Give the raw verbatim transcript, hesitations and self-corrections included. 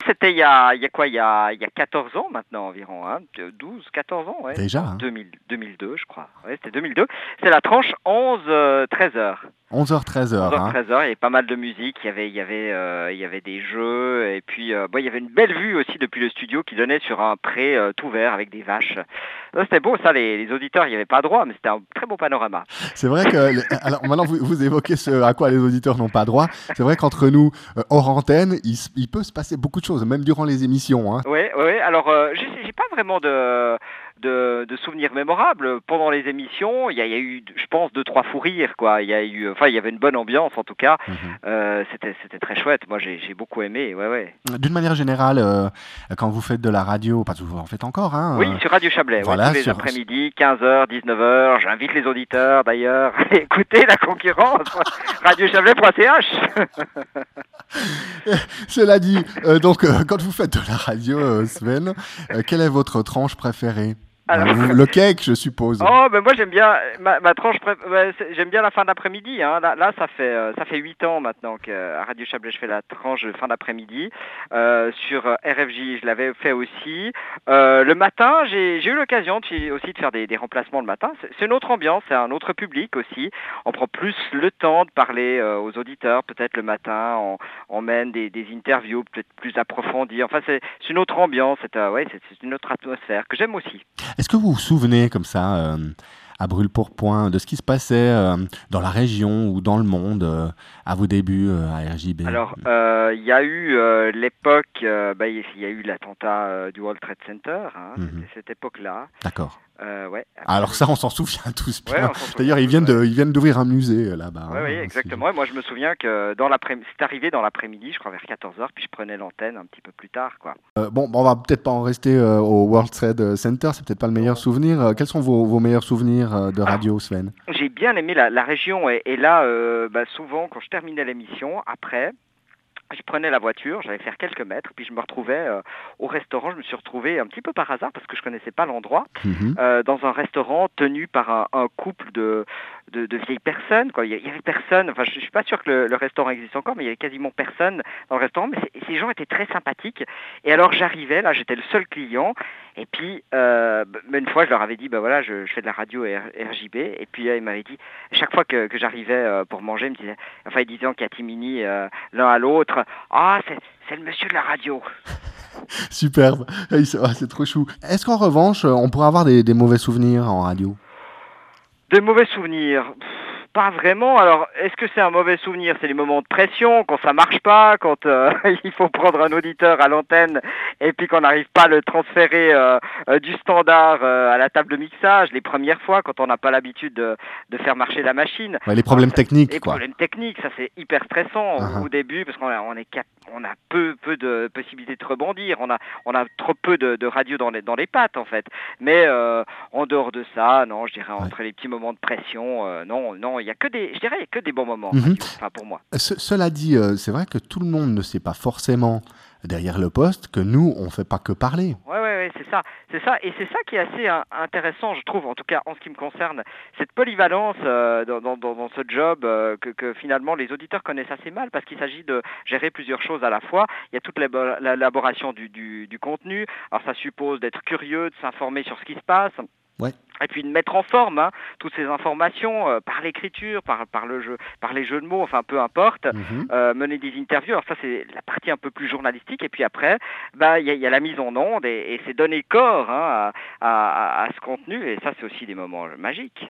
c'était il y a il y a quoi? Il y a il y a quatorze ans maintenant environ, hein, de douze quatorze ans, ouais, je Déjà, pense, hein. deux mille deux mille deux, je crois. Ouais, c'était deux mille deux. C'est la tranche onze treize heures. onze heures treize onze heures, heures hein. treize heures, il y avait pas mal de musique, il y avait il y avait, heu, il y avait des jeux et puis, heu, bon, il y avait une belle vue aussi depuis le studio qui donnait sur un pré, heu, tout vert avec des vaches. Ça, c'était beau ça, les les auditeurs y avaient pas droit, mais c'était un très beau panorama. C'est vrai que les alors maintenant vous vous évoquez ce à quoi les auditeurs n'ont pas droit. C'est vrai qu'entre nous, heu, hors antenne, il s il peut se passer beaucoup de choses, même durant les émissions, hein. Ouais, ouais, ouais, alors, heu, j'ai j'ai pas vraiment de de de souvenirs mémorables. Pendant les émissions, il y a il y a eu, je pense, deux trois fous rires, quoi. Il y a eu enfin, il y avait une bonne ambiance en tout cas. Mmh. Heu, c'était c'était très chouette. Moi, j'ai j'ai beaucoup aimé, ouais, ouais. D'une manière générale, heu, quand vous faites de la radio, parce que vous en faites encore, Oui, hein, heu, sur Radio Chablais, ouais, tous voilà les sur après-midi, quinze heures, dix-neuf heures. J'invite les auditeurs d'ailleurs à écouter la concurrence, radiochablais.ch. cela dit, heu, donc heu, quand vous faites de la radio, heu, Sven, heu, quelle est votre tranche préférée? Heu, Alors, vous le cake, je suppose? oh, ben moi j'aime bien ma ma tranche préf ouais, c'est j'aime bien la fin d'après-midi, hein. Là là, ça fait, heu, ça fait huit ans maintenant qu'à Radio Chablais, je fais la tranche de fin d'après-midi. Heu, sur, heu, R F J, je l'avais fait aussi. Heu, le matin, j'ai j'ai eu l'occasion de aussi de faire des des remplacements le matin. C'est c'est une autre ambiance, c'est un autre public aussi. On prend plus le temps de parler, heu, aux auditeurs, peut-être le matin, on on mène des des interviews peut-être plus approfondies. Enfin, c'est c'est une autre ambiance, c'est, heu, ouais, c'est c'est une autre atmosphère que j'aime aussi. Est-ce que vous vous souvenez comme ça, hem, à brûle-pourpoint, de ce qui se passait, hem, dans la région ou dans le monde, heu, à vos débuts, heu, à R J B? Alors, heu, il y a eu, heu, l'époque, heu, bah, il y a eu l'attentat, heu, du World Trade Center, hein, Mmh. c'était cette époque-là. D'accord. Heu, ouais, Alors ça, on absolument. s'en souvient tous Ouais, bien. on s'en souvient D'ailleurs, ils tous, viennent ouais. de ils viennent d'ouvrir un musée, heu, là-bas, Ouais, oui, hein, si je exactement. Et moi, je me souviens que dans l'après c'est arrivé dans l'après-midi, je crois vers quatorze heures, puis je prenais l'antenne un petit peu plus tard, quoi. heu, bon, bah, on va peut-être pas en rester, heu, au World Trade Center, c'est peut-être pas le meilleur Non. souvenir. Heu, quels sont vos vos meilleurs souvenirs, heu, de Alors, radio, Sven? j'ai bien aimé la la région et et là, heu, bah, souvent quand je terminais l'émission, après, je prenais la voiture, j'allais faire quelques mètres, puis je me retrouvais, heu, au restaurant. Je me suis retrouvé un petit peu par hasard parce que je connaissais pas l'endroit, Mmh. heu, dans un restaurant tenu par un un couple de de de vieilles personnes, quoi. Il y a il y avait personne, enfin, je je suis pas sûr que le le restaurant existe encore, mais il y avait quasiment personne dans le restaurant, mais ces ces gens étaient très sympathiques. Et alors j'arrivais, là, j'étais le seul client et puis, heu, b bah, une fois, je leur avais dit: «Bah, voilà, je je fais de la radio R RJB», et puis, heu, ils m'avaient dit chaque fois que que j'arrivais, heu, pour manger, ils me disaient, enfin, ils disaient en catimini, heu, l'un à l'autre: «Ah, c'est c'est le monsieur de la radio». Superbe. Ah, c'est ah, c'est trop chou. Est-ce qu'en revanche, heu, on pourrait avoir des des mauvais souvenirs en radio? De mauvais souvenirs? Pff, pas vraiment. Alors, est-ce que c'est un mauvais souvenir? C'est les moments de pression, quand ça marche pas, quand, heu, il faut prendre un auditeur à l'antenne et puis qu'on n'arrive pas à le transférer, heu heu, du standard, heu, à la table de mixage, les premières fois, quand on n'a pas l'habitude de de faire marcher la machine. Ouais, les Alors problèmes ça, techniques, les quoi. problèmes techniques, ça c'est hyper stressant Hein, au hein. au début parce qu'on a on est cap on a peu peu de possibilités de rebondir. On a on a trop peu de de radio dans les dans les pattes, en fait. Mais, heu, en dehors de ça, non, je dirais Ouais. entre les petits moments de pression, heu, non, non, il y a que des je dirais, il y a que des bons moments en Mmh. radio, enfin pour moi. Ce cela dit, heu, c'est vrai que tout le monde ne sait pas forcément, derrière le poste, que nous, on fait pas que parler. Ouais, ouais, ouais, c'est ça, c'est ça et c'est ça qui est assez in intéressant, je trouve, en tout cas en ce qui me concerne, cette polyvalence, heu, dans dans dans dans ce job, heu, que que finalement les auditeurs connaissent assez mal parce qu'il s'agit de gérer plusieurs choses à la fois. Il y a toute l'ébo l'élaboration du du du contenu. Alors ça suppose d'être curieux, de s'informer sur ce qui se passe. Ouais. Et puis de mettre en forme, hein, toutes ces informations, heu, par l'écriture, par par le jeu, par les jeux de mots, enfin peu importe, Mmh. heu, mener des interviews. Alors ça, c'est la partie un peu plus journalistique et puis après, bah, il y a il y a la mise en onde et et c'est donner corps, hein, à à à à ce contenu et ça, c'est aussi des moments, heu, magiques.